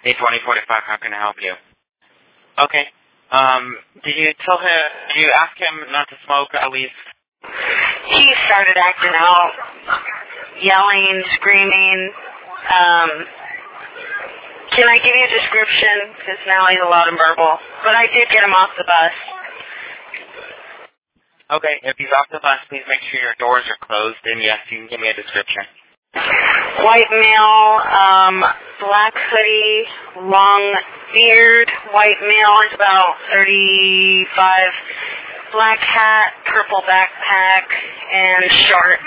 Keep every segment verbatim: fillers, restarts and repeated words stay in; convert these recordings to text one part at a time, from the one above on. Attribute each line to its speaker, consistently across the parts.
Speaker 1: eight twenty forty-five, how can I help you? Okay. Um, did you tell him, did you ask him not to smoke at least?
Speaker 2: He started acting out, yelling, screaming. Um, can I give you a description? Because now he's a lot of verbal. But I did get him off the bus.
Speaker 1: Okay, if he's off the bus, please make sure your doors are closed, and yes, you can give me a description.
Speaker 2: White male, um, black hoodie, long beard, white male is about thirty-five, black hat, purple backpack, and shorts.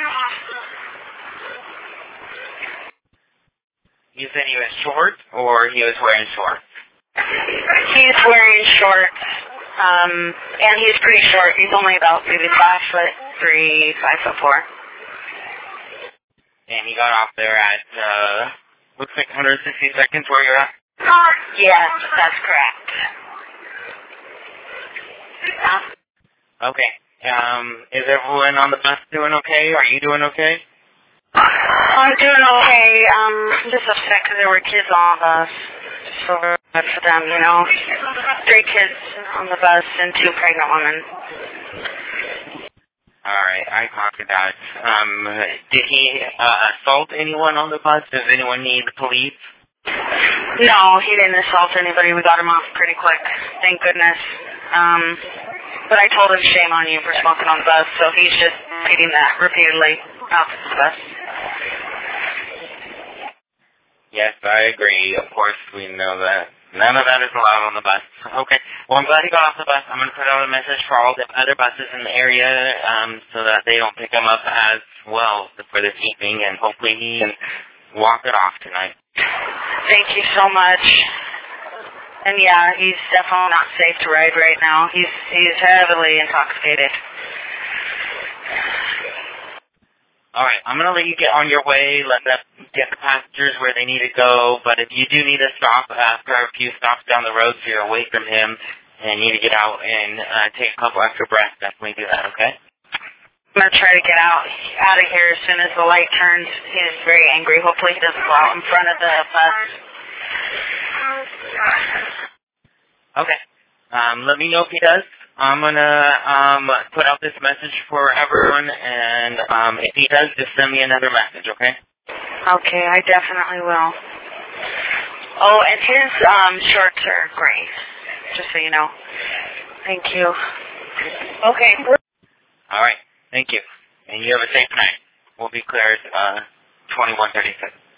Speaker 1: You said he was short, or he was wearing shorts?
Speaker 2: He's wearing shorts, um, and he's pretty short. He's only about maybe five foot three, five foot four.
Speaker 1: And he got off there at, uh, looks like one hundred sixty seconds where you're at?
Speaker 2: Yes, that's correct. Uh,
Speaker 1: okay. Um, is everyone on the bus doing okay? Are you doing okay?
Speaker 2: I'm doing okay. Um, I'm just upset because there were kids on the bus. Just so bad for them, you know. Three kids on the bus and two pregnant women.
Speaker 1: Alright, I copy that. Um, did he uh, assault anyone on the bus? Does anyone need the police?
Speaker 2: No, he didn't assault anybody. We got him off pretty quick. Thank goodness. Um, but I told him shame on you for smoking on the bus, so he's just repeating that repeatedly off the bus.
Speaker 1: Yes, I agree. Of course, we know that. None of that is allowed on the bus. Okay. Well, I'm glad he got off the bus. I'm going to put out a message for all the other buses in the area um, so that they don't pick him up as well for this evening, and hopefully he can walk it off tonight.
Speaker 2: Thank you so much. And yeah, he's definitely not safe to ride right now. He's he's heavily intoxicated.
Speaker 1: All right, I'm going to let you get on your way, let them get the passengers where they need to go, but if you do need to stop after a few stops down the road so you're away from him and need to get out and uh, take a couple extra breaths, definitely do that, okay?
Speaker 2: I'm going to try to get out out of here as soon as the light turns. He's very angry. Hopefully he doesn't go out in front of the bus.
Speaker 1: Okay. Um, let me know if he does. I'm going to um, put out this message for everyone, and um, if he does, just send me another message, okay?
Speaker 2: Okay, I definitely will. Oh, and his um, shorts are gray, just so you know. Thank you. Okay.
Speaker 1: All right. Thank you. And you have a safe night. We'll be cleared uh, twenty-one thirty-six.